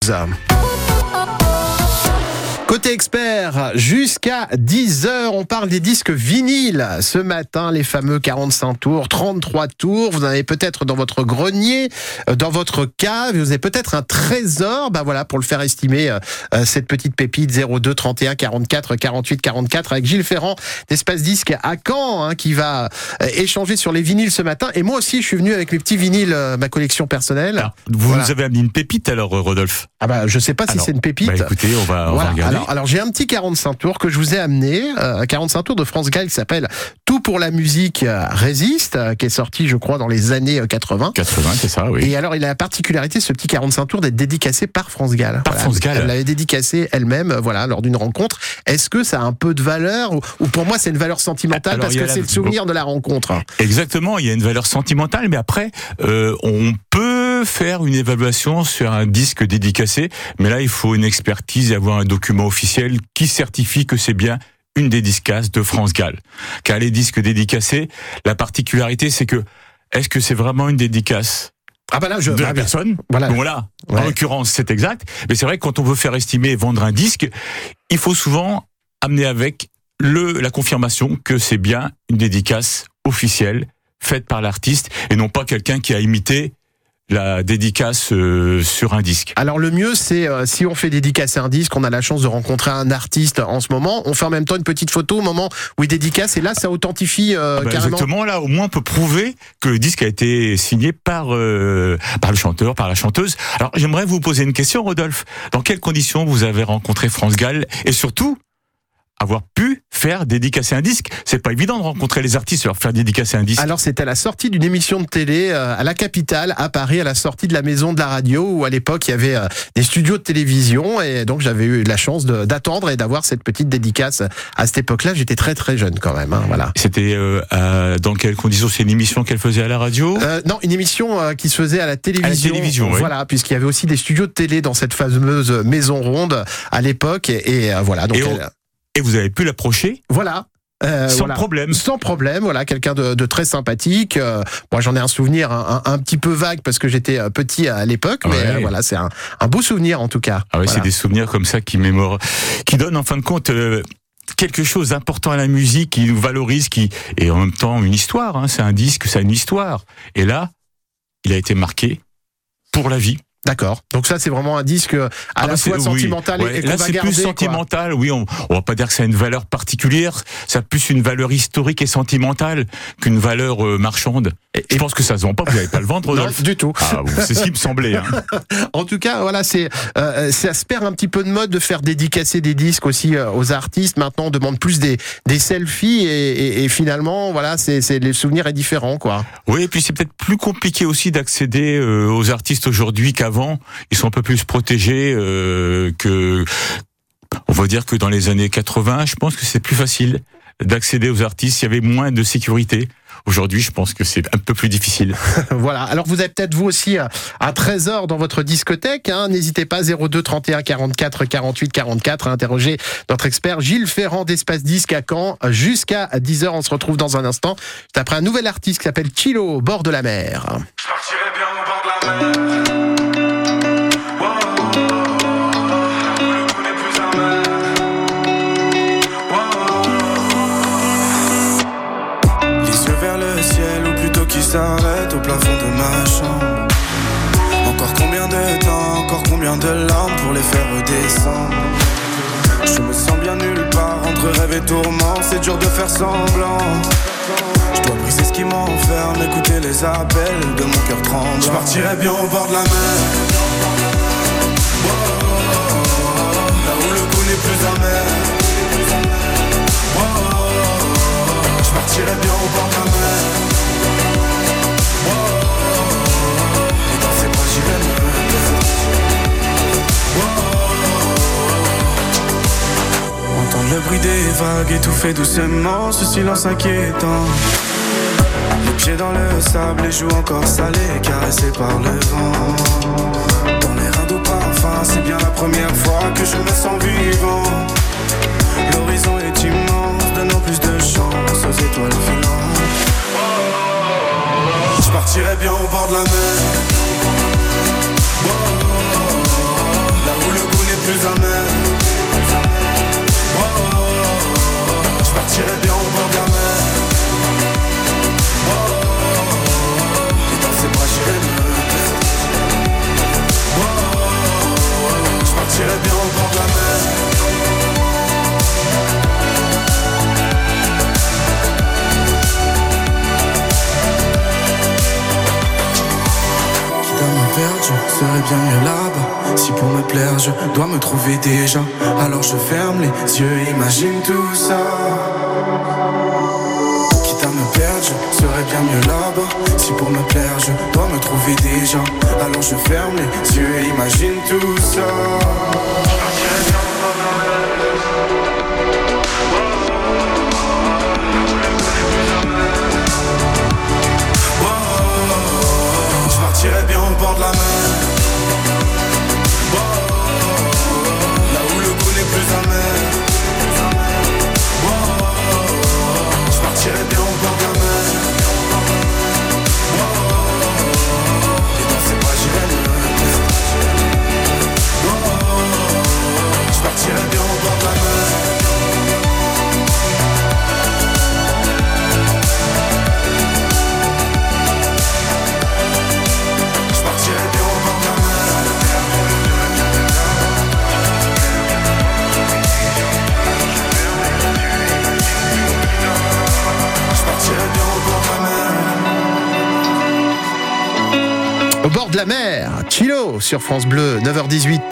12. Côté expert, jusqu'à 10h, on parle des disques vinyles. Ce matin, les fameux 45 tours, 33 tours. Vous en avez peut-être dans votre grenier, dans votre cave. Vous avez peut-être un trésor. Voilà, pour le faire estimer, cette petite pépite 02 31 44 48 44 avec Gilles Ferrand d'Espace Disque à Caen, qui va échanger sur les vinyles ce matin. Et moi aussi, je suis venu avec mes petits vinyles, ma collection personnelle. Alors, vous nous avez amené une pépite alors, Rodolphe? Je sais pas si c'est une pépite. Écoutez, on va regarder. Alors j'ai un petit 45 tours que je vous ai amené, 45 tours de France Gall qui s'appelle Tout pour la musique résiste, qui est sorti je crois dans les années 80. 80, c'est ça, oui. Et alors il a la particularité, ce petit 45 tours, d'être dédicacé par France Gall. France Gall. Elle l'avait dédicacé elle-même, lors d'une rencontre. Est-ce que ça a un peu de valeur ou pour moi c'est une valeur sentimentale parce que c'est le souvenir de la rencontre? Exactement, il y a une valeur sentimentale, mais après on peut faire une évaluation sur un disque dédicacé, mais là il faut une expertise et avoir un document officiel qui certifie que c'est bien une dédicace de France Gall. Car les disques dédicacés, la particularité c'est que, est-ce que c'est vraiment une dédicace de la personne? Voilà. En l'occurrence c'est exact, mais c'est vrai que quand on veut faire estimer et vendre un disque, il faut souvent amener avec la confirmation que c'est bien une dédicace officielle faite par l'artiste et non pas quelqu'un qui a imité la dédicace sur un disque. Alors le mieux c'est si on fait dédicacer un disque, on a la chance de rencontrer un artiste en ce moment, on fait en même temps une petite photo au moment où il dédicace et là ça authentifie carrément. Exactement, là au moins on peut prouver que le disque a été signé par le chanteur, par la chanteuse. Alors j'aimerais vous poser une question, Rodolphe. Dans quelles conditions vous avez rencontré France Gall et surtout avoir pu faire dédicacer un disque? C'est pas évident de rencontrer les artistes et leur faire dédicacer un disque. Alors c'était à la sortie d'une émission de télé à la capitale, à Paris, à la sortie de la maison de la radio, où à l'époque il y avait des studios de télévision, et donc j'avais eu la chance d'attendre et d'avoir cette petite dédicace. À cette époque-là, j'étais très très jeune quand même. Voilà. C'était dans quelles conditions? C'est une émission qu'elle faisait à la radio? Non, une émission qui se faisait à la télévision. À la télévision, oui. Voilà, puisqu'il y avait aussi des studios de télé dans cette fameuse maison ronde à l'époque, et voilà. Donc et vous avez pu l'approcher? Voilà. Sans problème. Sans problème, voilà, quelqu'un de très sympathique. Moi, j'en ai un souvenir un petit peu vague parce que j'étais petit à l'époque, mais voilà, c'est un beau souvenir en tout cas. Ah ouais, voilà. C'est des souvenirs comme ça qui donnent en fin de compte quelque chose d'important à la musique, qui nous valorise, et en même temps une histoire. C'est un disque, ça a une histoire. Et là, il a été marqué pour la vie. D'accord. Donc ça, c'est vraiment un disque à la fois sentimental et qu'on va garder. Là, c'est plus sentimental. Oui, on va pas dire que ça a une valeur particulière. Ça a plus une valeur historique et sentimentale qu'une valeur marchande. Et je pense que ça se vend pas. Vous n'allez pas le vendre, Rodolphe? Non, du tout. C'est ce qui me semblait. En tout cas, voilà, ça se perd un petit peu de mode de faire dédicacer des disques aussi aux artistes. Maintenant, on demande plus des selfies et finalement, voilà, le souvenir est différent, quoi. Oui, et puis c'est peut-être plus compliqué aussi d'accéder aux artistes aujourd'hui qu'avant. Ils sont un peu plus protégés que, on va dire que dans les années 80, je pense que c'est plus facile d'accéder aux artistes. Il y avait moins de sécurité. Aujourd'hui, je pense que c'est un peu plus difficile. Voilà. Alors, vous avez peut-être vous aussi un trésor dans votre discothèque. N'hésitez pas, 02 31 44 48 44, à interroger notre expert Gilles Ferrand d'Espace Disque à Caen. Jusqu'à 10h, on se retrouve dans un instant. C'est après un nouvel artiste qui s'appelle Chilo, au bord de la mer. Je partirai bien au bord de la mer. Qui s'arrête au plafond de ma chambre. Encore combien de temps, encore combien de larmes pour les faire redescendre. Je me sens bien nulle part, entre rêve et tourment, c'est dur de faire semblant. Je dois briser ce qui m'enferme, écouter les appels de mon cœur tremblant. Je partirai bien au bord de la mer, là où le goût n'est plus amer. Je partirai bien au bord de la mer. Entendre le bruit des vagues étouffer doucement ce silence inquiétant. Les pieds dans le sable, les joues encore salées, caressées par le vent. Dans les reins d'eau parfum, c'est bien la première fois que je me sens vivant. L'horizon est immense, donnant plus de chance aux étoiles filantes. Je partirai bien au bord de la mer, plaire, je dois me trouver déjà. Alors je ferme les yeux, imagine tout ça. Quitte à me perdre, je serais bien mieux là-bas. Si pour me plaire, je dois me trouver déjà. Alors je ferme les yeux, imagine tout ça. Je partirais bien au bord de la mer. Là où le goût n'est plus amer. Je partirais bien au bord de la mer. Et dans ces bras j'irais loin. Je partirais bien au bord de la mer. Au bord de la mer, Chilo sur France Bleu, 9h18.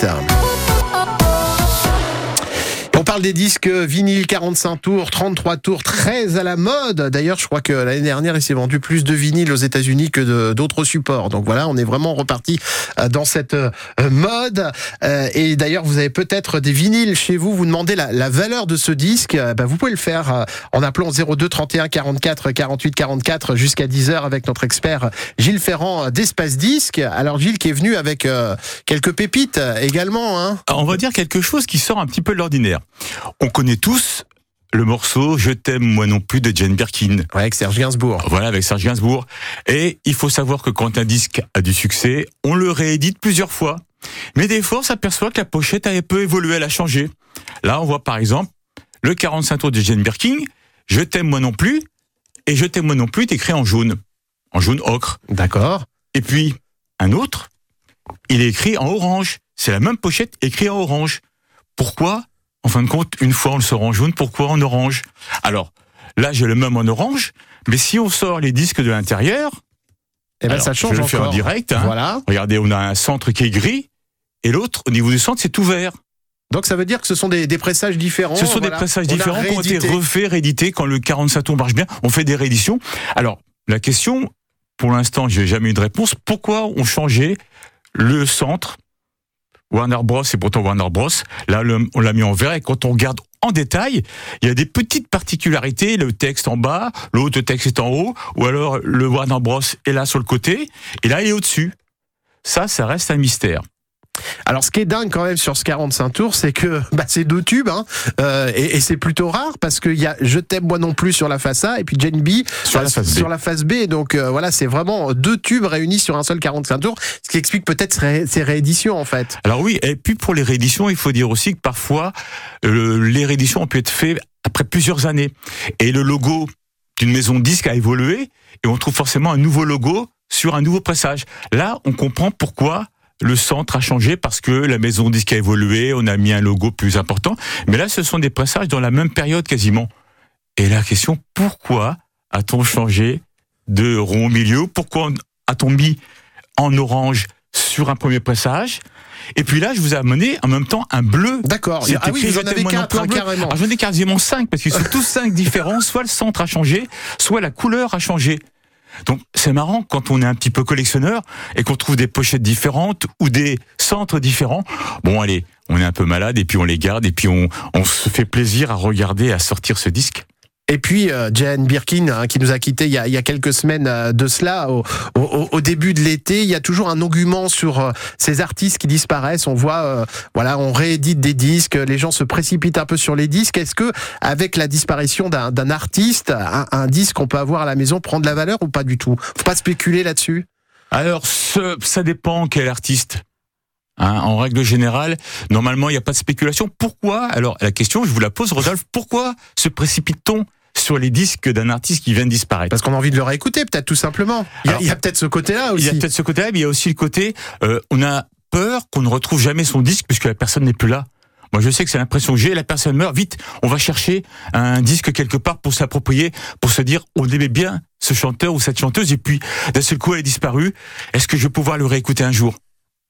On parle des disques vinyles 45 tours, 33 tours, très à la mode. D'ailleurs, je crois que l'année dernière, il s'est vendu plus de vinyles aux États-Unis que d'autres supports. Donc voilà, on est vraiment reparti dans cette mode. Et d'ailleurs, vous avez peut-être des vinyles chez vous. Vous demandez la valeur de ce disque. Vous pouvez le faire en appelant 02 31 44 48 44 jusqu'à 10h avec notre expert Gilles Ferrand d'Espace Disque. Alors Gilles qui est venu avec quelques pépites également. Hein. On va dire quelque chose qui sort un petit peu de l'ordinaire. On connaît tous le morceau « Je t'aime, moi non plus » de Jane Birkin. Ouais, avec Serge Gainsbourg. Voilà, avec Serge Gainsbourg. Et il faut savoir que quand un disque a du succès, on le réédite plusieurs fois. Mais des fois, on s'aperçoit que la pochette a un peu évolué, elle a changé. Là, on voit par exemple le 45 tours de Jane Birkin, « Je t'aime, moi non plus » et « Je t'aime, moi non plus » est écrit en jaune ocre. D'accord. Et puis, un autre, il est écrit en orange. C'est la même pochette écrit en orange. Pourquoi ? En fin de compte, une fois on le sort en jaune, pourquoi en orange ? Alors, là j'ai le même en orange, mais si on sort les disques de l'intérieur, ça change je le encore. fais en direct. Hein. Voilà. Regardez, on a un centre qui est gris, et l'autre, au niveau du centre, c'est tout vert. Donc ça veut dire que ce sont des pressages différents. Ce sont des pressages différents qui ont été refaits, réédités. Quand le 45 tours marche bien, on fait des rééditions. Alors, la question, pour l'instant, j'ai jamais eu de réponse. Pourquoi on changeait le centre ? Warner Bros, c'est pourtant Warner Bros. Là, on l'a mis en vert et quand on regarde en détail, il y a des petites particularités. Le texte en bas, l'autre texte est en haut, ou alors le Warner Bros est là sur le côté et là il est au-dessus. Ça reste un mystère. Alors, ce qui est dingue quand même sur ce 45 tours, c'est que c'est deux tubes, hein, et c'est plutôt rare parce qu'il y a Je t'aime moi non plus sur la face A et puis Jane B sur la face B. Donc voilà, c'est vraiment deux tubes réunis sur un seul 45 tours, ce qui explique peut-être ces rééditions en fait. Alors oui, et puis pour les rééditions, il faut dire aussi que parfois les rééditions ont pu être faites après plusieurs années et le logo d'une maison de disques a évolué et on trouve forcément un nouveau logo sur un nouveau pressage. Là, on comprend pourquoi le centre a changé parce que la maison de disque a évolué, on a mis un logo plus important. Mais là, ce sont des pressages dans la même période quasiment. Et la question, pourquoi a-t-on changé de rond au milieu ? Pourquoi a-t-on mis en orange sur un premier pressage ? Et puis là, je vous ai amené en même temps un bleu. D'accord. Vous en avez 4, carrément. Alors, j'en ai quasiment 5 parce qu'ils sont tous 5 différents. Soit le centre a changé, soit la couleur a changé. Donc c'est marrant quand on est un petit peu collectionneur et qu'on trouve des pochettes différentes ou des centres différents. Bon allez, on est un peu malade et puis on les garde et puis on se fait plaisir à regarder, à sortir ce disque. Et puis Jane Birkin qui nous a quittés il y a quelques semaines de cela au début de l'été, il y a toujours un engouement sur ces artistes qui disparaissent. On voit on réédite des disques, les gens se précipitent un peu sur les disques. Est-ce que avec la disparition d'un artiste, un disque qu'on peut avoir à la maison prend de la valeur ou pas du tout ? Faut pas spéculer là-dessus. Alors ça dépend quel artiste. En règle générale, normalement il n'y a pas de spéculation. Pourquoi ? Alors la question, je vous la pose, Rodolphe, pourquoi se précipite-t-on sur les disques d'un artiste qui vient de disparaître ? Parce qu'on a envie de le réécouter, peut-être, tout simplement. Il y a peut-être ce côté-là aussi. Il y a peut-être ce côté-là, mais il y a aussi le côté, on a peur qu'on ne retrouve jamais son disque puisque la personne n'est plus là. Moi, je sais que c'est l'impression que j'ai, la personne meurt, vite, on va chercher un disque quelque part pour s'approprier, pour se dire, on aimait bien ce chanteur ou cette chanteuse, et puis, d'un seul coup, elle est disparue. Est-ce que je vais pouvoir le réécouter un jour ?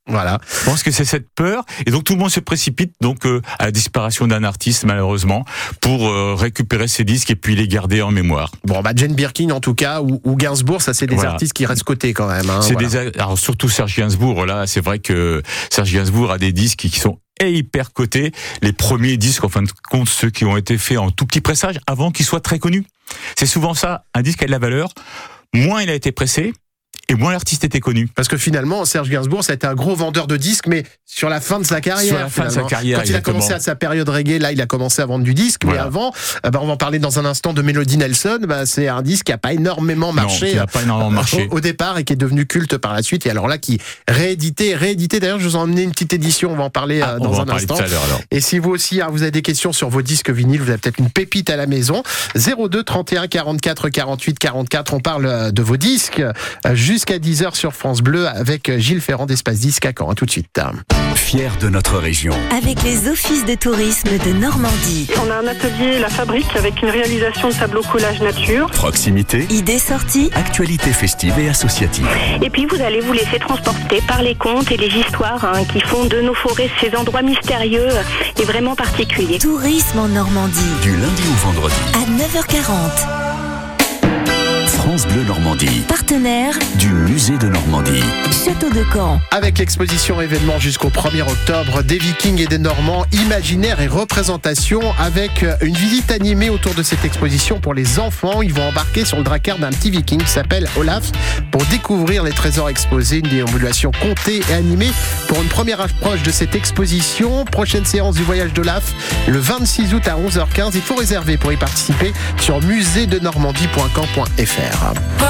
Voilà. Je pense que c'est cette peur, et donc tout le monde se précipite donc à la disparition d'un artiste malheureusement pour récupérer ses disques et puis les garder en mémoire. Bon, Jane Birkin en tout cas ou Gainsbourg, ça c'est des artistes qui restent cotés quand même. Hein, alors surtout Serge Gainsbourg, là c'est vrai que Serge Gainsbourg a des disques qui sont hyper cotés. Les premiers disques, en fin de compte, ceux qui ont été faits en tout petit pressage avant qu'ils soient très connus. C'est souvent ça, un disque a de la valeur, moins il a été pressé, et moins l'artiste était connu. Parce que finalement, Serge Gainsbourg, ça a été un gros vendeur de disques, mais sur la fin de sa carrière. Sur la fin de sa carrière, quand il a commencé à sa période reggae, là, il a commencé à vendre du disque. Voilà. Mais avant, on va en parler dans un instant de Melody Nelson. C'est un disque qui n'a pas énormément marché. Non, qui n'a pas énormément marché. Au départ, et qui est devenu culte par la suite. Et alors là, qui réédité. D'ailleurs, je vous ai emmené une petite édition. On va en parler dans un instant. Et si vous aussi, vous avez des questions sur vos disques vinyles, vous avez peut-être une pépite à la maison. 02 31 44 48 44. On parle de vos disques jusqu'à 10h sur France Bleu avec Gilles Ferrand d'Espace Disque à Caen. À tout de suite. Fier de notre région. Avec les offices de tourisme de Normandie. On a un atelier La Fabrique avec une réalisation de tableaux collage nature. Proximité. Idées sorties. Actualités festives et associatives. Et puis vous allez vous laisser transporter par les contes et les histoires qui font de nos forêts ces endroits mystérieux et vraiment particuliers. Tourisme en Normandie. Du lundi au vendredi. À 9h40. France Bleu Normandie. Partenaire du musée de Normandie. Château de Caen. Avec l'exposition événement jusqu'au 1er octobre des Vikings et des Normands, imaginaire et représentation, avec une visite animée autour de cette exposition pour les enfants. Ils vont embarquer sur le drakkar d'un petit Viking qui s'appelle Olaf pour découvrir les trésors exposés. Une déambulation contée et animée pour une première approche de cette exposition. Prochaine séance du voyage d'Olaf le 26 août à 11h15. Il faut réserver pour y participer sur muséedenormandie.caen.fr.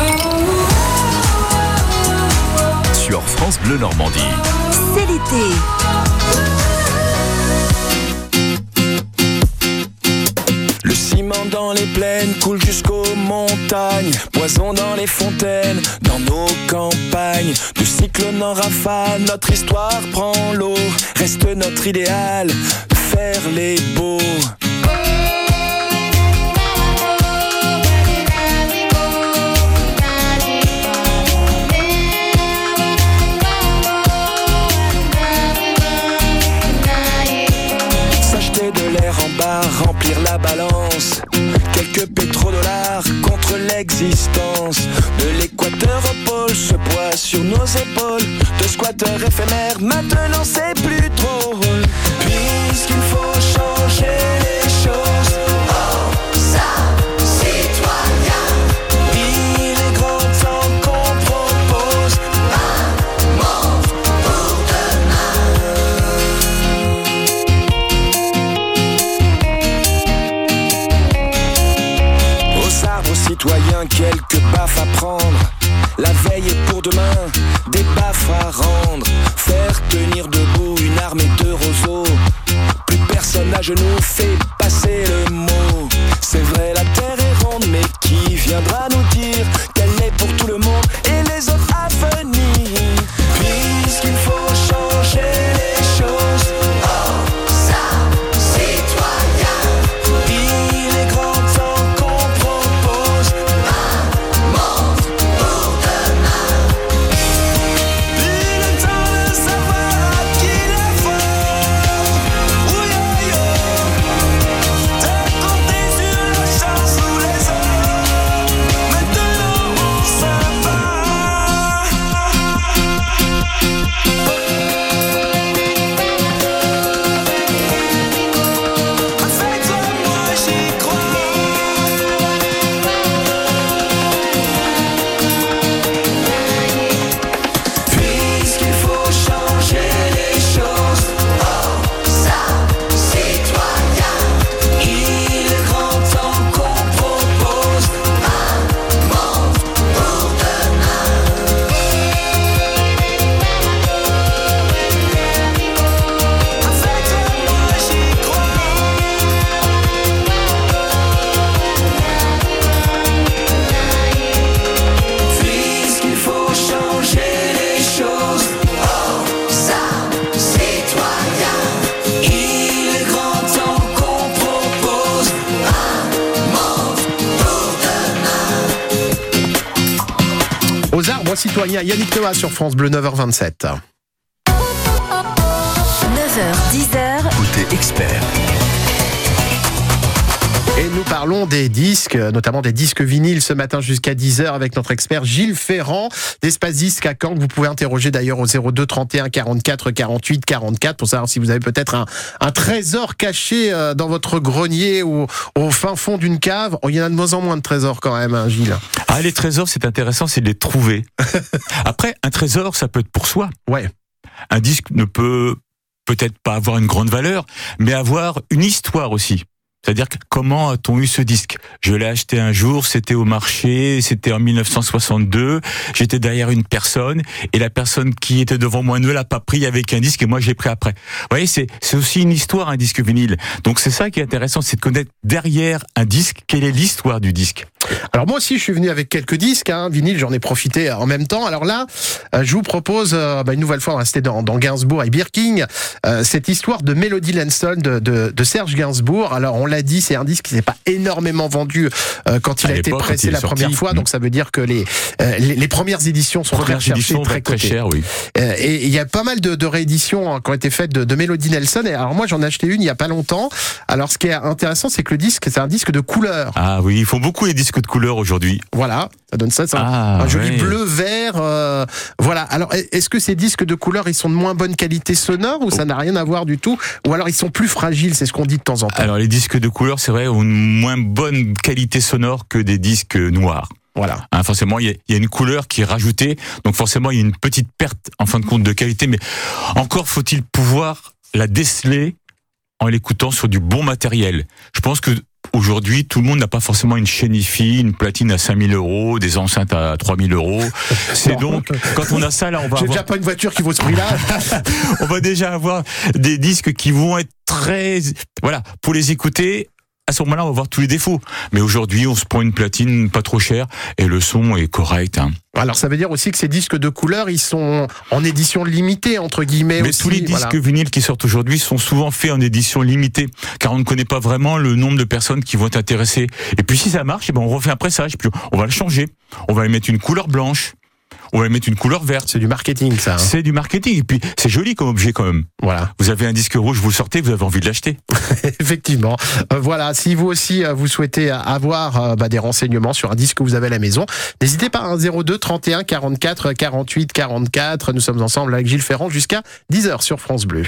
Sur France Bleu Normandie. C'est l'été. Le ciment dans les plaines coule jusqu'aux montagnes. Poison dans les fontaines, dans nos campagnes. De cyclone en rafale, notre histoire prend l'eau. Reste notre idéal, faire les beaux. Remplir la balance, quelques pétrodollars contre l'existence. De l'équateur au pôle, ce poids sur nos épaules. De squatteurs éphémères, maintenant c'est plus drôle. Puisqu'il faut changer les choses. Oh, ça, citoyen. Il est grand temps qu'on propose un monde pour demain. Citoyens, quelques baffes à prendre. La veille est pour demain, des baffes à rendre. Faire tenir debout une armée de roseaux. Plus personne à genoux fait passer le mot. C'est vrai, la terre est ronde, mais qui viendra nous dire qu'elle est pour tout le monde et les autres à venir? Puisqu'il faut changer les choses. Oh, ça, citoyen. Il est grand temps qu'on propose un monde pour demain. Plus le temps de savoir à qui la faute. Ouyo-yo. De compter sur la chance ou les autres. Maintenant ça va. Avec toi moi j'y crois. Puisqu'il faut changer les choses. Oh, ça, citoyen. Il est grand temps qu'on propose un monde pour demain. Avec toi moi j'y crois. Puisqu'il faut changer les choses. Oh, ça, citoyen. Il est grand temps qu'on propose un monde pour demain. Aux arbres citoyens, Yannick Noah sur France Bleu 9h27. 9h, 10h. Côté expert. Et nous parlons des disques, notamment des disques vinyles ce matin jusqu'à 10h avec notre expert Gilles Ferrand d'Espace Disque à Caen, que vous pouvez interroger d'ailleurs au 02 31 44 48 44 pour savoir si vous avez peut-être un trésor caché dans votre grenier ou au fin fond d'une cave. Oh, il y en a de moins en moins de trésors quand même, hein, Gilles. Ah, les trésors, c'est intéressant, c'est de les trouver. Après, un trésor, ça peut être pour soi. Ouais. Un disque ne peut peut-être pas avoir une grande valeur, mais avoir une histoire aussi. C'est-à-dire comment a-t-on eu ce disque ? Je l'ai acheté un jour, c'était au marché, c'était en 1962, j'étais derrière une personne, et la personne qui était devant moi ne l'a pas pris avec un disque, et moi je l'ai pris après. Vous voyez, c'est aussi une histoire, un disque vinyle. Donc c'est ça qui est intéressant, c'est de connaître derrière un disque, quelle est l'histoire du disque. Alors moi aussi je suis venu avec quelques disques, vinyle, j'en ai profité en même temps. Alors là, je vous propose une nouvelle fois, on va rester dans Gainsbourg et Birking, cette histoire de Melody Lanston de Serge Gainsbourg. Alors on l'a dit, c'est un disque qui s'est pas énormément vendu quand il a été pressé la première fois, donc ça veut dire que les premières éditions sont très recherchées, très chères, oui. Et il y a pas mal de rééditions qui ont été faites de Melody Nelson. Et alors moi j'en ai acheté une il y a pas longtemps. Alors ce qui est intéressant, c'est que le disque, c'est un disque de couleur. Ah oui, ils font beaucoup les disques de couleur aujourd'hui. Voilà, ça donne ça, un joli bleu vert. Voilà. Alors est-ce que ces disques de couleur, ils sont de moins bonne qualité sonore ou ça n'a rien à voir du tout, ou alors ils sont plus fragiles, c'est ce qu'on dit de temps en temps. Alors les disques de couleur, c'est vrai, ont une moins bonne qualité sonore que des disques noirs. Voilà. Forcément, il y a une couleur qui est rajoutée, donc forcément il y a une petite perte en fin de compte de qualité, mais encore faut-il pouvoir la déceler en l'écoutant sur du bon matériel. Je pense que aujourd'hui, tout le monde n'a pas forcément une chaîne hi-fi, une platine à 5 000 €, des enceintes à 3 000 €. C'est donc, quand on a ça, là, on va J'ai déjà pas une voiture qui vaut ce prix-là. On va déjà avoir des disques qui vont être très... Voilà, pour les écouter... À ce moment-là, on va voir tous les défauts. Mais aujourd'hui, on se prend une platine pas trop chère et le son est correct. Alors, ça veut dire aussi que ces disques de couleur, ils sont en édition limitée, entre guillemets. Mais aussi, tous les disques vinyles qui sortent aujourd'hui sont souvent faits en édition limitée, car on ne connaît pas vraiment le nombre de personnes qui vont être intéressées. Et puis, si ça marche, on refait un pressage, puis on va le changer. On va lui mettre une couleur blanche. On va mettre une couleur verte. C'est du marketing, ça. C'est du marketing. Et puis, c'est joli comme objet, quand même. Voilà. Vous avez un disque rouge, vous le sortez, vous avez envie de l'acheter. Effectivement. Voilà. Si vous aussi, vous souhaitez avoir des renseignements sur un disque que vous avez à la maison, n'hésitez pas, 02 31 44 48 44. Nous sommes ensemble avec Gilles Ferrand jusqu'à 10h sur France Bleu.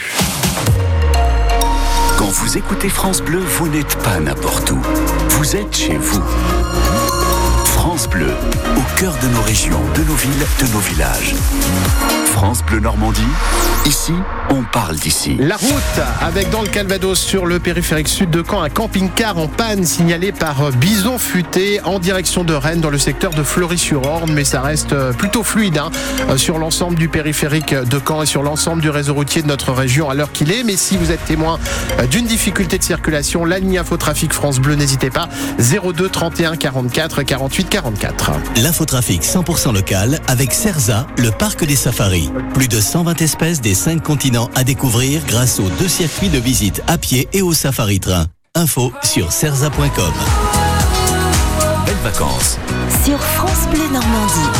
Quand vous écoutez France Bleu, vous n'êtes pas n'importe où. Vous êtes chez vous. France Bleu, au cœur de nos régions, de nos villes, de nos villages. France Bleu Normandie, ici, on parle d'ici. La route, avec dans le Calvados, sur le périphérique sud de Caen, un camping-car en panne signalé par Bison Futé en direction de Rennes dans le secteur de Fleury-sur-Orne, mais ça reste plutôt fluide sur l'ensemble du périphérique de Caen et sur l'ensemble du réseau routier de notre région à l'heure qu'il est. Mais si vous êtes témoin d'une difficulté de circulation, la ligne Infotrafic France Bleu, n'hésitez pas, 02 31 44 48 44. L'infotrafic 100% local avec Cerza, le parc des safaris. Plus de 120 espèces des 5 continents à découvrir grâce aux 2 circuits de visite à pied et au safari train. Info sur cerza.com. Belles vacances sur France Bleu Normandie.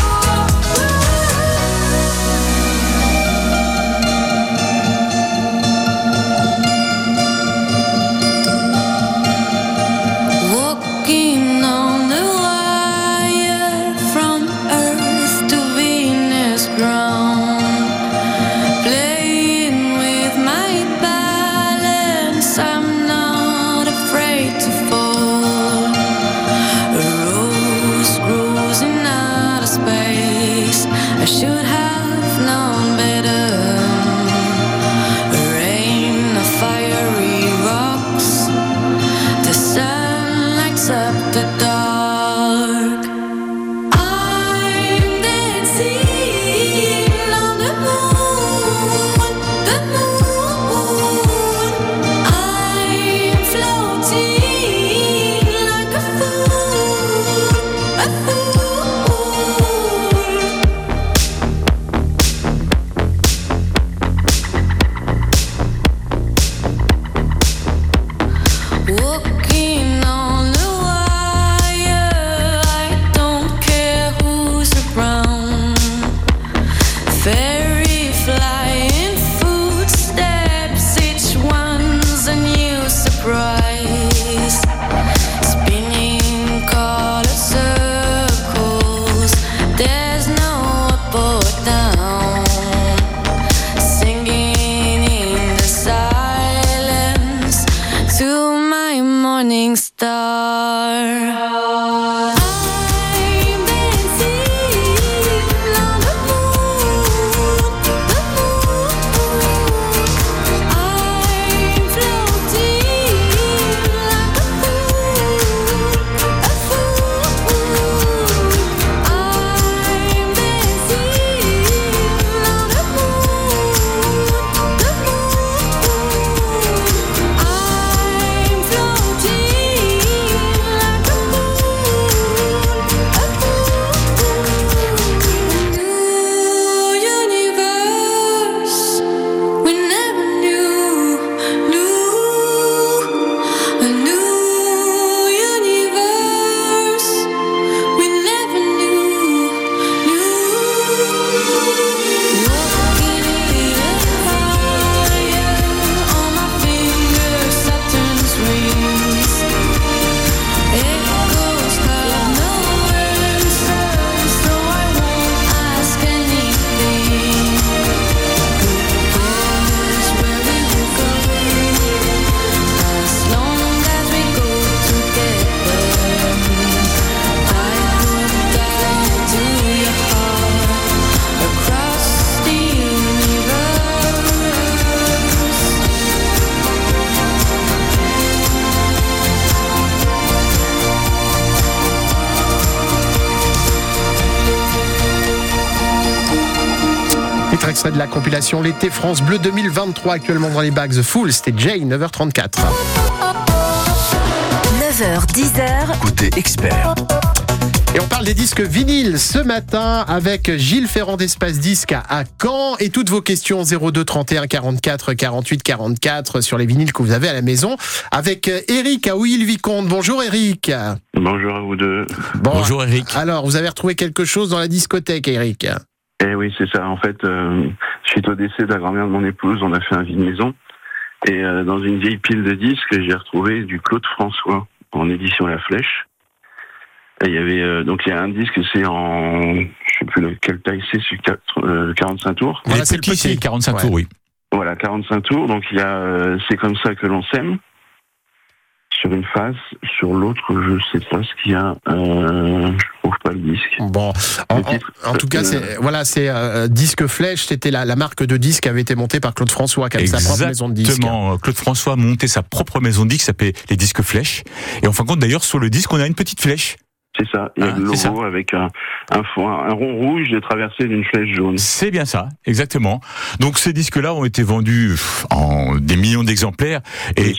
Space shooting star. Extrait de la compilation L'été France Bleu 2023, actuellement dans les bags The Fool. C'était Jane, 9h34. 9h, 10h. Côté expert. Et on parle des disques vinyles ce matin avec Gilles Ferrand d'Espace Disque à Caen. Et toutes vos questions 02 31 44 48 44 sur les vinyles que vous avez à la maison. Avec Eric à Ouilly-le-Vicomte. Bonjour Eric. Bonjour à vous deux. Bon, bonjour Eric. Alors, vous avez retrouvé quelque chose dans la discothèque, Eric? Eh oui, c'est ça. En fait, suite au décès de la grand-mère de mon épouse, on a fait un vide-maison. Et dans une vieille pile de disques, j'ai retrouvé du Claude François en édition La Flèche. Et il y avait donc il y a un disque, c'est en, je sais plus quelle taille c'est 45 tours. Voilà, c'est le petit, c'est 45 tours, oui. Voilà, 45 tours. Donc il y a C'est comme ça que l'on s'aime. Sur une face, sur l'autre, je sais pas ce qu'il y a. Je trouve pas le disque. Bon, en tout cas, c'est Disque Flèche. C'était la marque de disques qui avait été montée par Claude François, qui avait sa propre maison de disques. Exactement. Claude François a monté sa propre maison de disques, qui s'appelait les Disques Flèche. Et en fin de compte, d'ailleurs, sur le disque, on a une petite flèche. C'est ça. Il y a le logo avec un rond rouge traversé d'une flèche jaune. C'est bien ça, exactement. Donc ces disques-là ont été vendus en des millions d'exemplaires et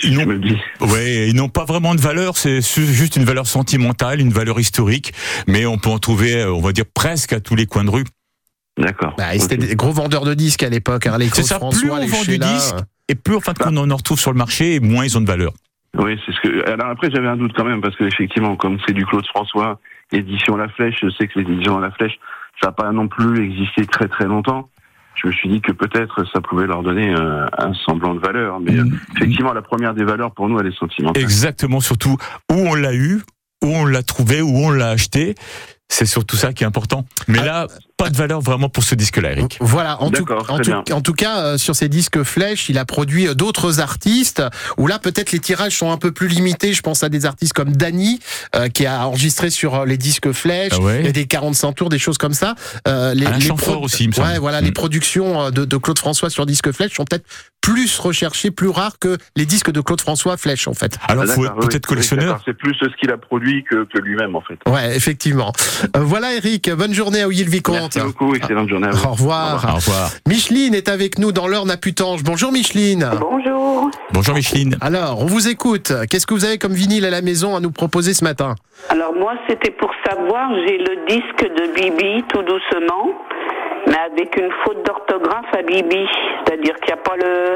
ils n'ont pas vraiment de valeur. C'est juste une valeur sentimentale, une valeur historique, mais on peut en trouver, on va dire, presque à tous les coins de rue. D'accord. C'était des gros vendeurs de disques à l'époque. Hein, les Claude François, plus on vend du disque et plus en fin de compte on en retrouve sur le marché, et moins ils ont de valeur. Oui, c'est ce que. Alors après, j'avais un doute quand même parce que effectivement, comme c'est du Claude François, édition La Flèche, je sais que l'édition La Flèche, ça n'a pas non plus existé très très longtemps. Je me suis dit que peut-être ça pouvait leur donner un semblant de valeur, mais effectivement, la première des valeurs pour nous, elle est sentimentale. Exactement, surtout où on l'a eu, où on l'a trouvé, où on l'a acheté. C'est surtout ça qui est important. Mais là, pas de valeur vraiment pour ce disque-là, Eric. Voilà, en tout cas, sur ces disques Flèche, il a produit d'autres artistes, où là, peut-être les tirages sont un peu plus limités. Je pense à des artistes comme Dany, qui a enregistré sur les disques Flèche, il y a des 45 tours, des choses comme ça. Alain Chamfort aussi, il me semble. Ouais, voilà, les productions de Claude François sur disque Flèche sont peut-être plus recherchées, plus rares que les disques de Claude François Flèche, en fait. Alors, il faut être peut-être collectionneur. C'est plus ce qu'il a produit que lui-même, en fait. Ouais, effectivement. Voilà, Eric, bonne journée à Ouilly-le-Vicomte. Merci beaucoup, excellente journée à vous. Au revoir. Au revoir. Micheline est avec nous dans l'Orne-à-Putange. Bonjour Micheline. Bonjour. Bonjour Micheline. Alors, on vous écoute. Qu'est-ce que vous avez comme vinyle à la maison à nous proposer ce matin? Alors moi, c'était pour savoir, j'ai le disque de Bibi, Tout doucement, mais avec une faute d'orthographe à Bibi. C'est-à-dire qu'il n'y a pas le...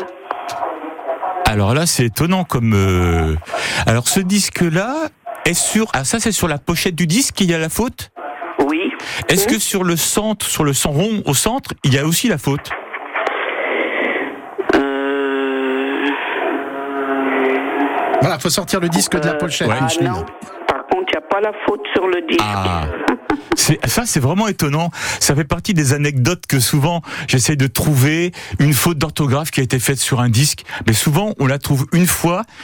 Alors là, c'est étonnant comme... Alors ce disque-là est sur... Ah, ça c'est sur la pochette du disque qu'il y a la faute? Oui. Est-ce que sur le centre, sur le son rond au centre, il y a aussi la faute? Voilà, faut sortir le disque de la pochette. Micheline. Non. Par contre, il n'y a pas la faute sur le disque. Ah. C'est vraiment étonnant. Ça fait partie des anecdotes que souvent j'essaie de trouver, une faute d'orthographe qui a été faite sur un disque, mais souvent on la trouve une fois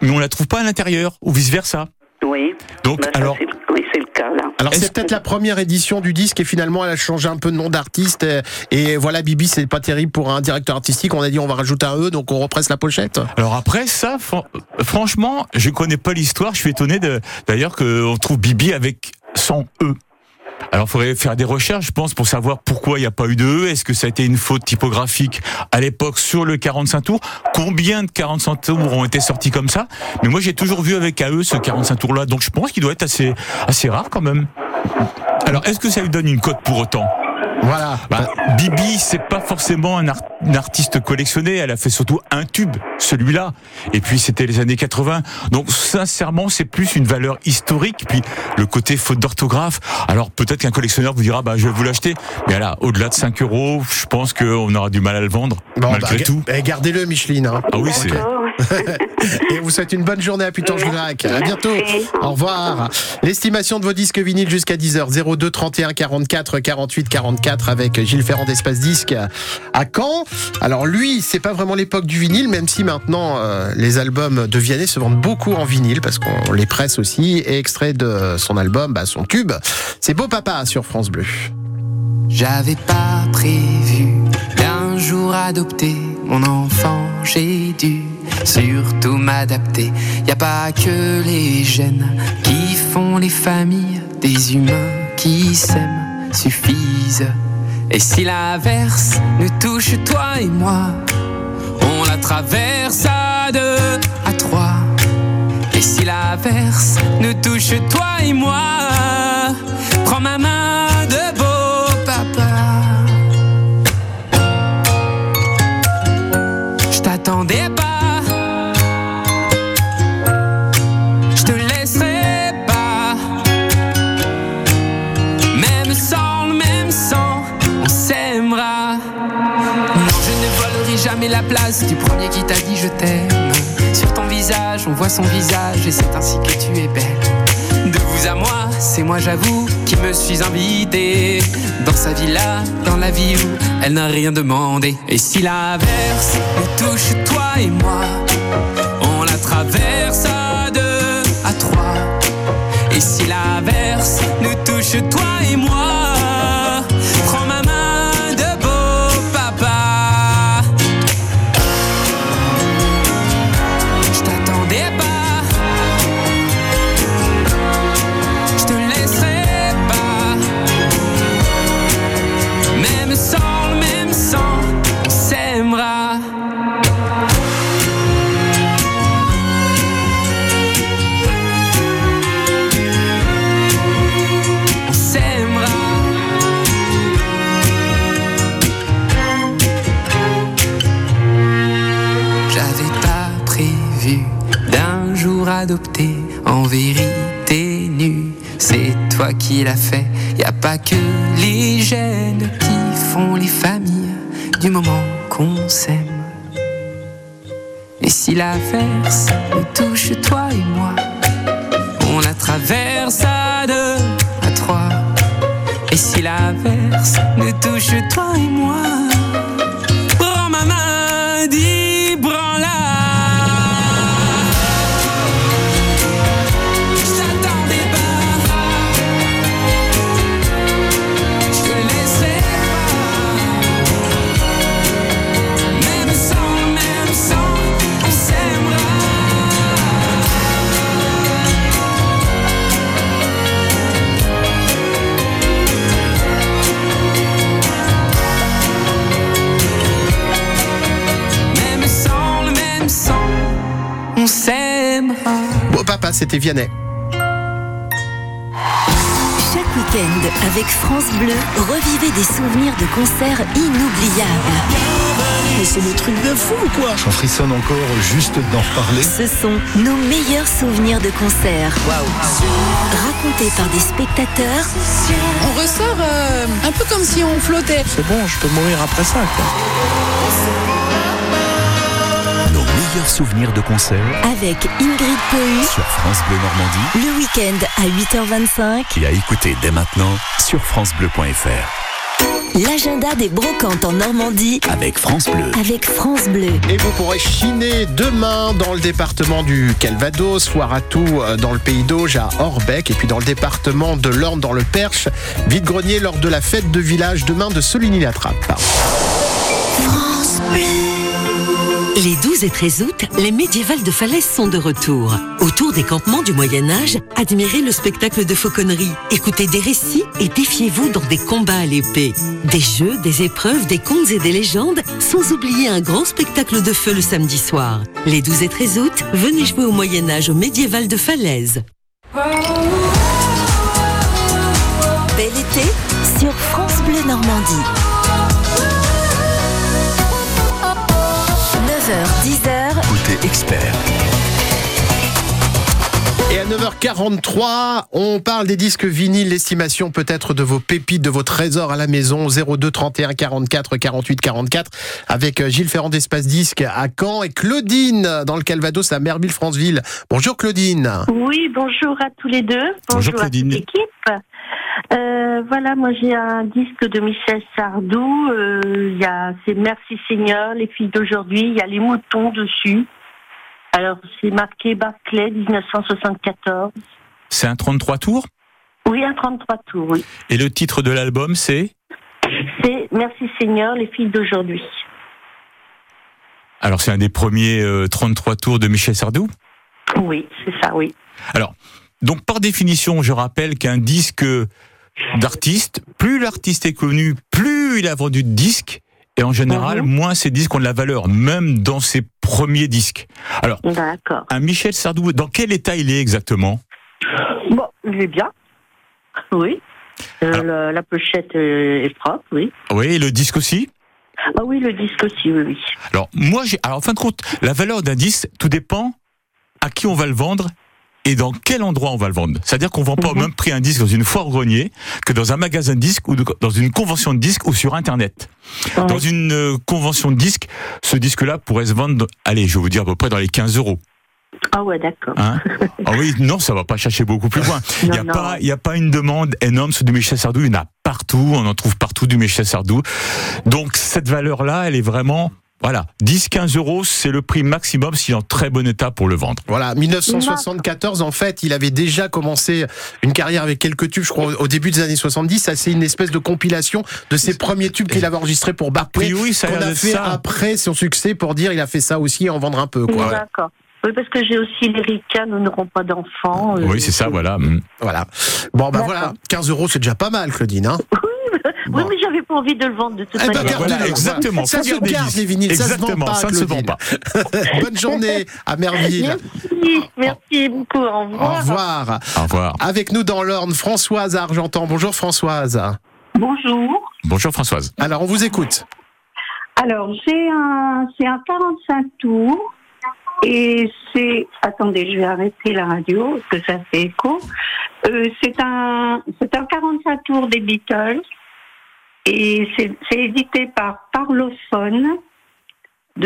mais on la trouve pas à l'intérieur, ou vice-versa. Oui. Donc, alors... Oui, c'est le cas, là. Alors c'est peut-être la première édition du disque et finalement elle a changé un peu de nom d'artiste et voilà, Bibi, c'est pas terrible pour un directeur artistique, on a dit on va rajouter un E donc on represse la pochette. Alors après ça, franchement, je connais pas l'histoire, je suis étonné d'ailleurs qu'on trouve Bibi avec 100 E. Alors, il faudrait faire des recherches, je pense, pour savoir pourquoi il n'y a pas eu de E. Est-ce que ça a été une faute typographique à l'époque sur le 45 tours? Combien de 45 tours ont été sortis comme ça? Mais moi, j'ai toujours vu avec AE ce 45 tours-là. Donc, je pense qu'il doit être assez rare quand même. Alors, est-ce que ça lui donne une cote pour autant? Voilà. Bibi, c'est pas forcément une artiste collectionnée. Elle a fait surtout un tube, celui-là. Et puis, c'était les années 80. Donc, sincèrement, c'est plus une valeur historique. Puis, le côté faute d'orthographe. Alors, peut-être qu'un collectionneur vous dira, je vais vous l'acheter. Mais là, au-delà de 5 €, je pense qu'on aura du mal à le vendre. Bon, malgré tout. Gardez-le, Micheline. Hein. Ah oui, c'est... Et vous souhaite une bonne journée à Putange-Grac. À bientôt. Au revoir. L'estimation de vos disques vinyles jusqu'à 10h. 02 31 44 48 44 avec Gilles Ferrand d'Espace Disque à Caen. Alors lui, c'est pas vraiment l'époque du vinyle, même si maintenant les albums de Vianney se vendent beaucoup en vinyle parce qu'on les presse aussi. Et extrait de son album, son tube, c'est Beau Papa sur France Bleu. J'avais pas prévu qu'un jour adopter mon enfant, j'ai dû surtout m'adapter. Y a pas que les gènes qui font les familles, des humains qui s'aiment suffisent. Et si l'averse nous touche toi et moi, on la traverse à 2, à 3. Et si l'averse nous touche toi et moi, prends ma main de beau papa. Je t'attendais pas, je te laisserai pas. Même sans le même sang, on s'aimera. Non, je ne volerai jamais la place du premier qui t'a dit je t'aime. Sur ton visage, on voit son visage et c'est ainsi que tu es belle. De vous à moi, c'est moi j'avoue qui me suis invité dans sa villa, dans la vie où elle n'a rien demandé. Et si l'averse nous touche toi et moi, on la traverse à 2, à 3. Et si l'averse nous touche toi et moi, prends ma main de beau papa. Je t'attendais pas, je te laisserai pas. Même sans le même sang, on s'aimera. On s'aimera. J'avais pas prévu d'un jour adopter en vérité nue. C'est toi qui l'as fait. Y a pas que les gènes qui font les familles du moment qu'on s'aime. Et si l'averse nous touche toi et moi, on la traverse à 2, à 3. Et si l'averse nous touche toi et moi, prends ma main, dis branle-la. Je t'attendais pas, je te laisserai pas. Même sans le même sang, on s'aimera. Même sans le même sang, on s'aimera. Beau Papa, c'était Vianney. Chaque week-end, avec France Bleu, revivez des souvenirs de concerts inoubliables. Mais c'est le truc de fou, quoi. J'en frissonne encore juste d'en reparler. Ce sont nos meilleurs souvenirs de concerts. Racontés par des spectateurs. On ressort un peu comme si on flottait. C'est bon, je peux mourir après ça, quoi. Nos meilleurs souvenirs de concert Avec Ingrid Pohu sur France Bleu Normandie. Le week-end à 8h25. Et à écouter dès maintenant sur francebleu.fr. L'agenda des brocantes en Normandie Avec France Bleu. avec France Bleu. Et vous pourrez chiner demain dans le département du Calvados, foire à tout dans le Pays d'Auge à Orbec, et puis dans le département de l'Orne dans le Perche, vide-grenier lors de la fête de village demain de Soligny-la-Trappe. France Bleu. Les 12 et 13 août, les médiévales de Falaise sont de retour. Autour des campements du Moyen-Âge, admirez le spectacle de fauconnerie, écoutez des récits et défiez-vous dans des combats à l'épée. Des jeux, des épreuves, des contes et des légendes, sans oublier un grand spectacle de feu le samedi soir. Les 12 et 13 août, venez jouer au Moyen-Âge au médiéval de Falaise. Bel été sur France Bleu Normandie. 9h-10h, Côté expert. Et à 9h43, on parle des disques vinyles, l'estimation peut-être de vos pépites, de vos trésors à la maison, 02 31 44 48 44, avec Gilles Ferrand d'Espace Disque à Caen et Claudine dans le Calvados à Merville-Franceville. Bonjour Claudine. Oui, bonjour à tous les deux. Bonjour Claudine. À toute l'équipe. Voilà, moi j'ai un disque de Michel Sardou. C'est Merci Seigneur, les filles d'aujourd'hui. Il y a les moutons dessus. Alors c'est marqué Barclay 1974. C'est un 33 tours ? Oui, un 33 tours, oui. Et le titre de l'album, c'est ? C'est Merci Seigneur, les filles d'aujourd'hui. Alors c'est un des premiers 33 tours de Michel Sardou ? Oui, c'est ça, oui. Alors, donc par définition, je rappelle qu'un disque d'artiste, plus l'artiste est connu, plus il a vendu de disques, et en général, moins ces disques ont de la valeur, même dans ses premiers disques. Alors, d'accord. Un Michel Sardou, dans quel état il est exactement ? Bon, il est bien, oui. La pochette est propre, oui. Oui, et le disque aussi ? Ah oui, le disque aussi, oui, oui. Alors, en fin de compte, la valeur d'un disque, tout dépend à qui on va le vendre et dans quel endroit on va le vendre. C'est-à-dire qu'on ne vend pas au même prix un disque dans une foire grenier que dans un magasin de disques ou dans une convention de disques ou sur Internet. Dans une convention de disques, ce disque-là pourrait se vendre, allez, je vais vous dire à peu près dans les 15 €. Ah ouais, d'accord. Hein? Ah oui, non, ça va pas chercher beaucoup plus loin. Il n'y a pas une demande énorme sur du Michel Sardou, il y en a partout, on en trouve partout du Michel Sardou. Donc cette valeur-là, elle est vraiment... Voilà, 10-15 €, c'est le prix maximum s'il est en très bon état pour le vendre. Voilà, 1974, en fait, il avait déjà commencé une carrière avec quelques tubes, je crois, au début des années 70. Ça, c'est une espèce de compilation de ses premiers tubes qu'il avait enregistrés pour Barclay. Oui, ça qu'on a fait ça. Après son succès pour dire il a fait ça aussi et en vendre un peu, quoi. D'accord. Oui, parce que j'ai aussi l'Erika, nous n'aurons pas d'enfants. Oui, c'est ça, voilà. Voilà. Bon, voilà, 15 €, c'est déjà pas mal, Claudine, hein. Oui, mais j'avais pas envie de le vendre de toute manière. Voilà, exactement. Ça se garde les vinyles, exactement, ça ne se vend pas. Bonne journée à Merville. Merci beaucoup. Au revoir. Au revoir. Au revoir. Avec nous dans l'Orne, Françoise à Argentan. Bonjour Françoise. Bonjour. Bonjour Françoise. Alors on vous écoute. Alors c'est un 45 tours et c'est... Attendez, je vais arrêter la radio parce que ça fait écho. C'est un 45 tours des Beatles. Et c'est édité par Parlophone de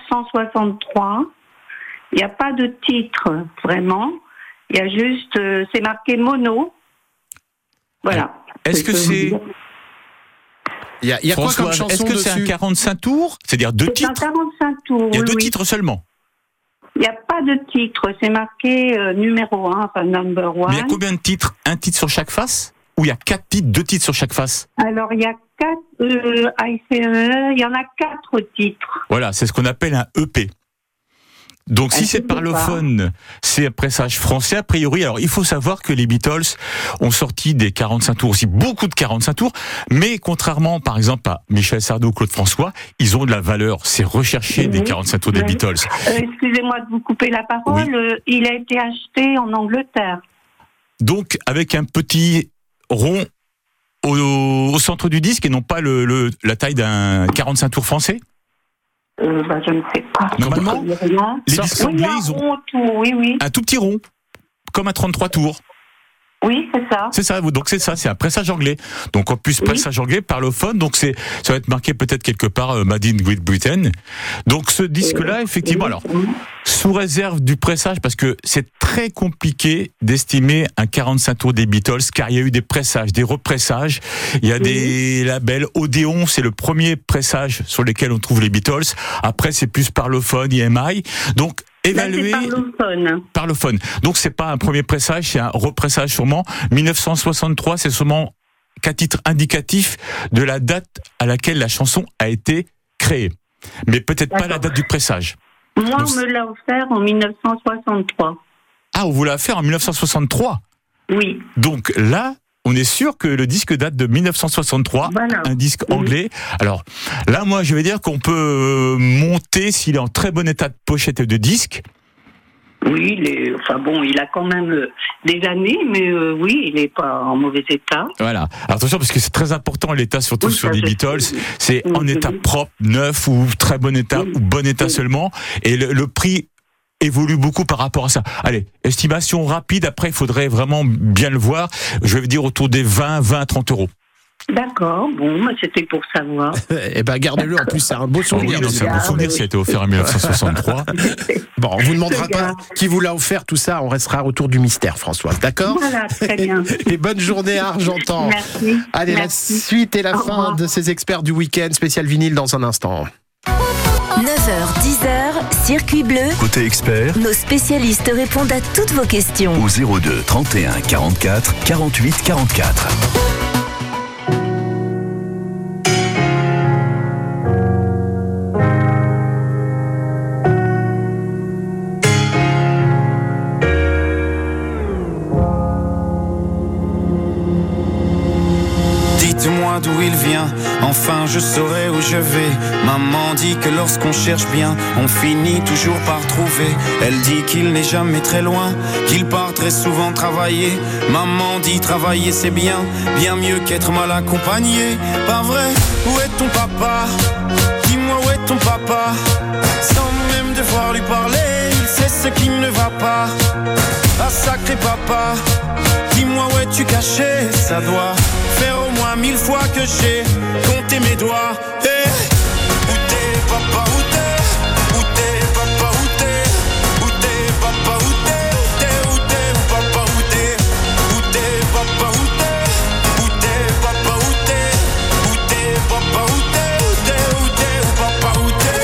1963. Il n'y a pas de titre, vraiment. Il y a juste... c'est marqué mono. Voilà. Est-ce que c'est... Il y a quoi comme chanson dessus ? Est-ce que c'est un 45 tours ? C'est-à-dire deux titres ? C'est un 45 tours, Il y a deux titres seulement ? Il n'y a pas de titre. C'est marqué numéro 1, enfin number 1. Mais il y a combien de titres ? Un titre sur chaque face ? Ou il y a 4 titres, 2 titres sur chaque face ? Alors, il y a 4... il y en a 4 titres. Voilà, c'est ce qu'on appelle un EP. Donc si c'est Parlophone, c'est un pressage français a priori. Alors il faut savoir que les Beatles ont sorti des 45 tours aussi, beaucoup de 45 tours, mais contrairement par exemple à Michel Sardou ou Claude François, ils ont de la valeur, c'est recherché des 45 tours des Beatles. Excusez-moi de vous couper la parole, il a été acheté en Angleterre. Donc avec un petit rond au centre du disque et non pas la taille d'un 45 tours français. Je ne sais pas. Normalement, les disques anglais, ils ont un tout petit rond. comme un 33 tours. Oui, c'est ça. C'est ça, donc c'est ça, c'est un pressage anglais. Donc en plus, pressage anglais, parlophone, donc ça va être marqué peut-être quelque part Made in Great Britain. Donc ce disque-là, effectivement, alors, sous réserve du pressage, parce que c'est très compliqué d'estimer un 45 tours des Beatles, car il y a eu des pressages, des repressages, il y a des labels. Odéon, c'est le premier pressage sur lequel on trouve les Beatles. Après, c'est plus parlophone, EMI. Donc, évalué parlophone. Donc c'est pas un premier pressage, c'est un repressage sûrement. 1963, c'est seulement qu'à titre indicatif de la date à laquelle la chanson a été créée. Mais peut-être pas la date du pressage. Moi, on me l'a offert en 1963. Ah, on vous l'a offert en 1963 ? Oui. Donc là, on est sûr que le disque date de 1963, un disque anglais. Alors là, moi, je vais dire qu'on peut monter s'il est en très bon état de pochette et de disque. Oui, il a quand même des années, mais oui, il n'est pas en mauvais état. Voilà. Alors attention, parce que c'est très important l'état, surtout sur les Beatles. C'est en état propre, neuf ou très bon état ou bon état seulement. Et le prix évolue beaucoup par rapport à ça. Allez, estimation rapide, après il faudrait vraiment bien le voir. Je vais dire autour des 20 à 30 euros. D'accord, bon, c'était pour savoir. Eh ben, gardez-le, en plus, c'est un beau souvenir. Oui, c'est un beau souvenir, ça a été offert en 1963. Bon, on vous demandera pas qui vous l'a offert, tout ça, on restera autour du mystère, Françoise, d'accord ? Voilà, très bien. Et bonne journée à Argentan. Merci. Allez, Merci. la suite et la fin de ces experts du week-end, spécial vinyle dans un instant. 9h, 10h, Circuit Bleu. Côté expert, Nos spécialistes répondent à toutes vos questions. au 02 31 44 48 44. Dites-moi d'où il vient, enfin je saurai où je vais. Maman dit que lorsqu'on cherche bien, on finit toujours par trouver. Elle dit qu'il n'est jamais très loin, qu'il part très souvent travailler. Maman dit travailler c'est bien, bien mieux qu'être mal accompagné. Pas vrai, où est ton papa? Dis-moi où est ton papa? Sans même devoir lui parler, il sait ce qui ne va pas. Ah sacré papa, dis-moi où es-tu caché? Ça doit faire au moins 1000 fois que j'ai compté mes doigts. Hey, où t'es papa, où t'es? Où t'es papa, où t'es? Où t'es papa, où t'es? Où t'es papa, où t'es? Où t'es papa, où t'es? Où t'es papa, où t'es? Où t'es papa, où t'es? Où t'es, où t'es, où papa, où t'es?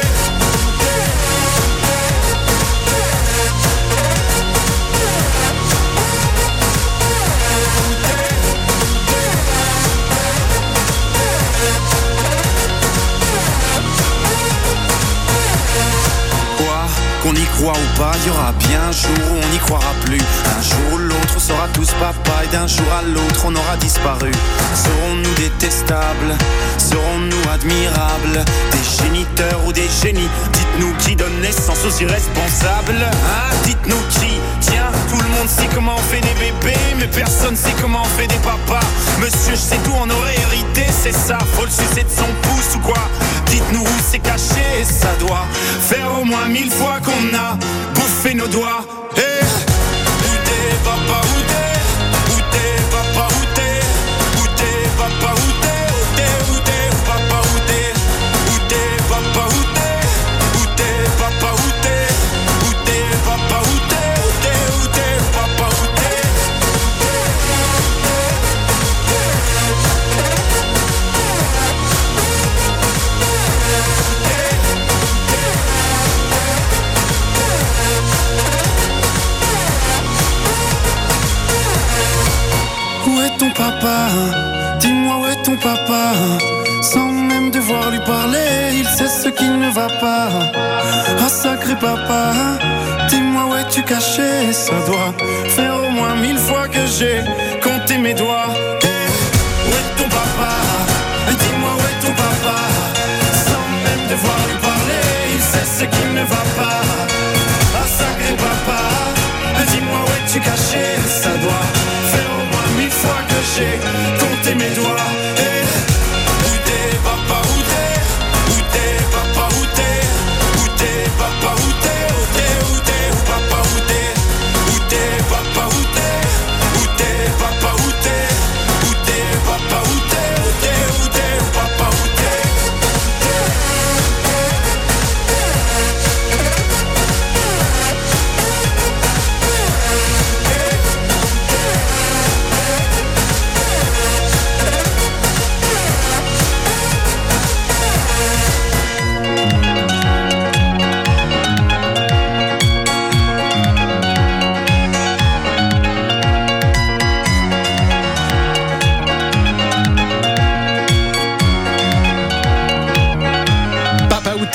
Qu'on y croit ou pas, il y aura bien un jour où on n'y croira plus. Un jour ou l'autre on sera tous papa, et d'un jour à l'autre on aura disparu. Serons-nous détestables? Serons-nous admirables? Des géniteurs ou des génies? Dites-nous qui donne naissance aux irresponsables, hein? Dites-nous qui? Tiens, tout le monde sait comment on fait des bébés, mais personne sait comment on fait des papas. Monsieur, je sais tout, on aurait hérité, c'est ça. Faut le sucer de son pouce ou quoi? Dites-nous où c'est caché, ça doit faire au moins 1000 fois qu'on a bouffé nos doigts. Hey, où t'es papa, où t'es? Où t'es papa, où t'es? Où t'es papa, où t'es? Où t'es, où t'es, où papa, où t'es? Où t'es papa, où t'es? Où t'es papa, où t'es? Où t'es papa, où t'es? Où t'es, où t'es, où papa, où t'es? Où est ton papa? Dis-moi où est ton papa? Sans même devoir lui parler, il sait ce qui ne va pas. Ah sacré papa, dis-moi où es-tu caché? Ça doit faire au moins 1000 fois que j'ai compté mes doigts. Hey, où est ton papa? Dis-moi où est ton papa? Sans même devoir lui parler, il sait ce qui ne va pas. Ah sacré papa, dis-moi où es-tu caché? Ça doit faire au moins 1000 fois que j'ai compté mes doigts. Hey, où t'es papa, où t'es? Où t'es papa, où t'es? Où t'es papa, où t'es? Où t'es, où t'es, où papa, où t'es? Où t'es papa, où t'es? Où t'es papa,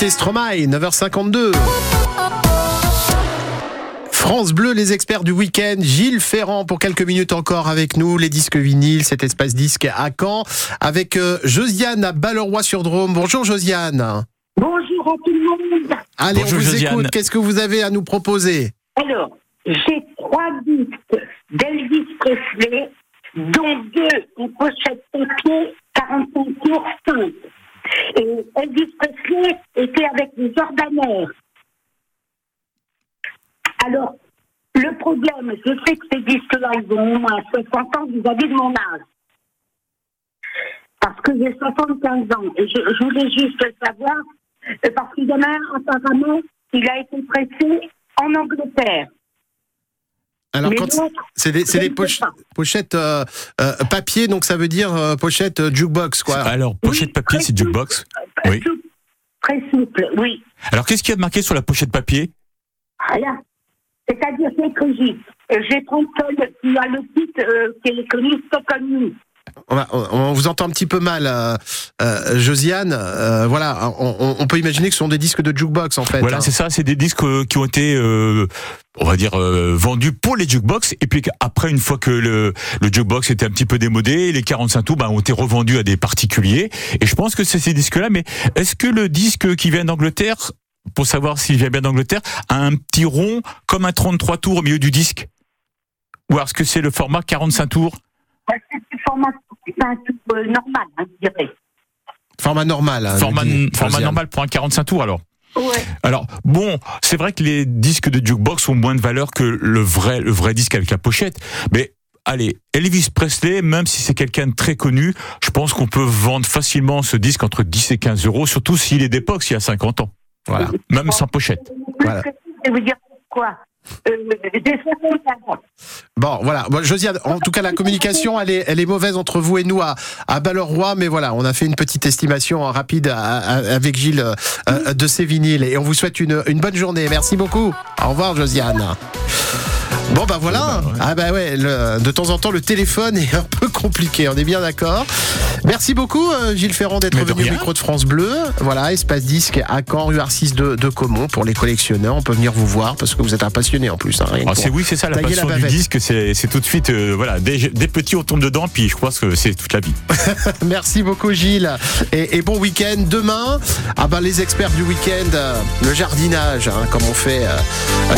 écoutez Stromae, 9h52. France Bleu, les experts du week-end. Gilles Ferrand pour quelques minutes encore avec nous. Les disques vinyles, cet espace disque à Caen. Avec Josiane à Balleroy-sur-Drôme. Bonjour Josiane. Bonjour à tout le monde. Allez, Bonjour, on vous Josiane. écoute. Qu'est-ce que vous avez à nous proposer? Alors, j'ai 3 disques d'Elvis Presley, dont 2 en pochette papier, 45 tours 5. Et Elvis Presley était avec les Jordanaires. Alors, le problème, je sais que ces disques-là, ils ont au moins 60 ans vis-à-vis de mon âge. Parce que j'ai 75 ans. Et je voulais juste savoir, parce que demain, apparemment, il a été pressé en Angleterre. Alors, Mais quand d'autres, c'est des pochettes papier, donc ça veut dire pochette jukebox, quoi. Alors, pochette papier, c'est jukebox. Oui. Très souple, oui. Alors, qu'est-ce qu'il y a de marqué sur la pochette papier? Rien. C'est-à-dire, c'est écrit. J'ai 30 tonnes qui a le titre qui est connu Stockholm. On vous entend un petit peu mal, Josiane. Voilà, on peut imaginer que ce sont des disques de jukebox, en fait. Voilà, c'est ça, c'est des disques qui ont été, on va dire, vendus pour les jukebox. Et puis après, une fois que le jukebox était un petit peu démodé, les 45 tours ont été revendus à des particuliers. Et je pense que c'est ces disques-là. Mais est-ce que le disque qui vient d'Angleterre, pour savoir s'il vient bien d'Angleterre, a un petit rond comme un 33 tours au milieu du disque? Ou est-ce que c'est le format 45 tours? C'est le format normal, je dirais. Format normal. Format normal pour un 45 tours, alors? Ouais. Alors, bon, c'est vrai que les disques de jukebox ont moins de valeur que le vrai disque avec la pochette. Mais, allez, Elvis Presley, même si c'est quelqu'un de très connu, je pense qu'on peut vendre facilement ce disque entre 10 et 15 euros, surtout s'il est d'époque, s'il y a 50 ans. Voilà. Même sans pochette. Voilà. Je vais vous dire pourquoi. Des 75 ans. Bon, voilà. Bon, Josiane, en tout cas, la communication, elle est mauvaise entre vous et nous à Balleroy, mais voilà, on a fait une petite estimation rapide avec Gilles de ces vinyles et on vous souhaite une bonne journée. Merci beaucoup. Au revoir, Josiane. Bon, bah voilà. Ah bah ouais, de temps en temps, le téléphone est un peu compliqué, on est bien d'accord. Merci beaucoup, Gilles Ferrand, d'être venu au micro de France Bleu. Voilà, espace disque à Caen, rue Arcis de Caumont, pour les collectionneurs. On peut venir vous voir parce que vous êtes un passionné en plus. Hein, c'est ça, la passion du disque, c'est tout de suite, voilà, des petits, on tombe dedans, puis je crois que c'est toute la vie. Merci beaucoup, Gilles. Et bon week-end. Demain, les experts du week-end, le jardinage, comme on fait